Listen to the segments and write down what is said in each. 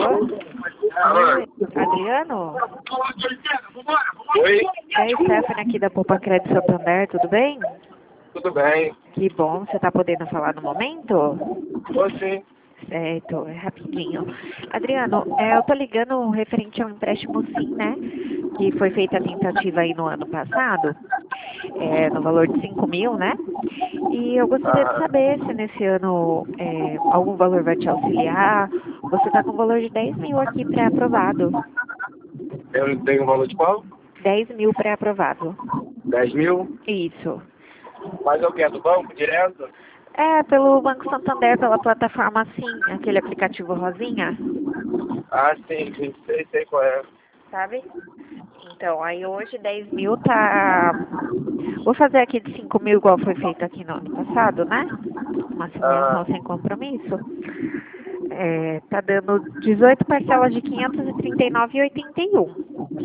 Oi, Adriano? Oi, É Stephanie aqui da Poupa Crédito Santander, tudo bem? tudo bem? Que bom, você está podendo falar no momento? Oi, sim. Certo, é rapidinho. Adriano, eu tô ligando referente ao empréstimo sim, né? Que foi feita a tentativa aí no ano passado, no valor de 5.000, né? E eu gostaria de Ah, saber se nesse ano algum valor vai te auxiliar. Você está com um valor de 10.000 aqui pré-aprovado. eu tenho um valor de qual? 10.000 pré-aprovado. 10.000? Isso. Mas eu quero do banco direto? É, pelo Banco Santander, pela plataforma Sim, aquele aplicativo rosinha, Ah, sim, sei qual é. sabe? Então, aí hoje 10.000 tá... Vou fazer aqui de 5.000 igual foi feito aqui no ano passado, né? Uma Ah, simulação sem compromisso. Tá dando 18 parcelas de 539,81.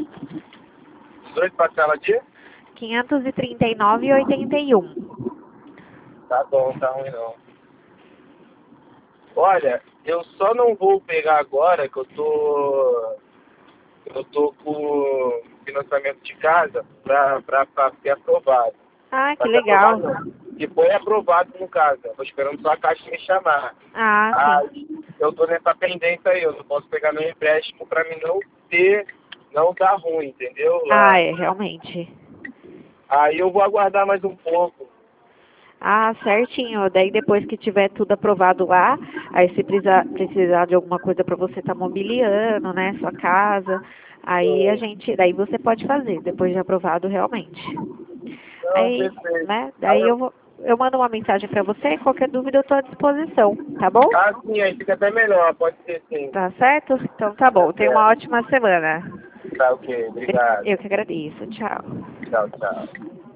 18 parcelas de? 539,81. Tá bom, tá ruim não. Olha, eu só não vou pegar agora que eu tô com financiamento de casa pra ser aprovado. Ah, que Pra ser aprovado legal. não. E foi aprovado no caso. Eu tô esperando só a Caixa me chamar. Ah, sim. Aí eu tô nessa pendência aí, eu não posso pegar meu empréstimo pra mim não dar ruim, entendeu? Ah, Lá. realmente. Aí eu vou aguardar mais um pouco. Ah, certinho. Daí depois que tiver tudo aprovado lá, aí se precisar de alguma coisa para você estar mobiliando, né, sua casa, aí daí você pode fazer, depois de aprovado realmente. Não, Aí, perfeito. né, daí eu mando uma mensagem para você, qualquer dúvida eu estou à disposição, tá bom? Sim, aí fica até melhor, pode ser sim. Tá certo? Então tá Tá bom. Tenha uma certo. ótima semana. Tá ok, obrigado. Eu que agradeço. Tchau. Tchau, tchau.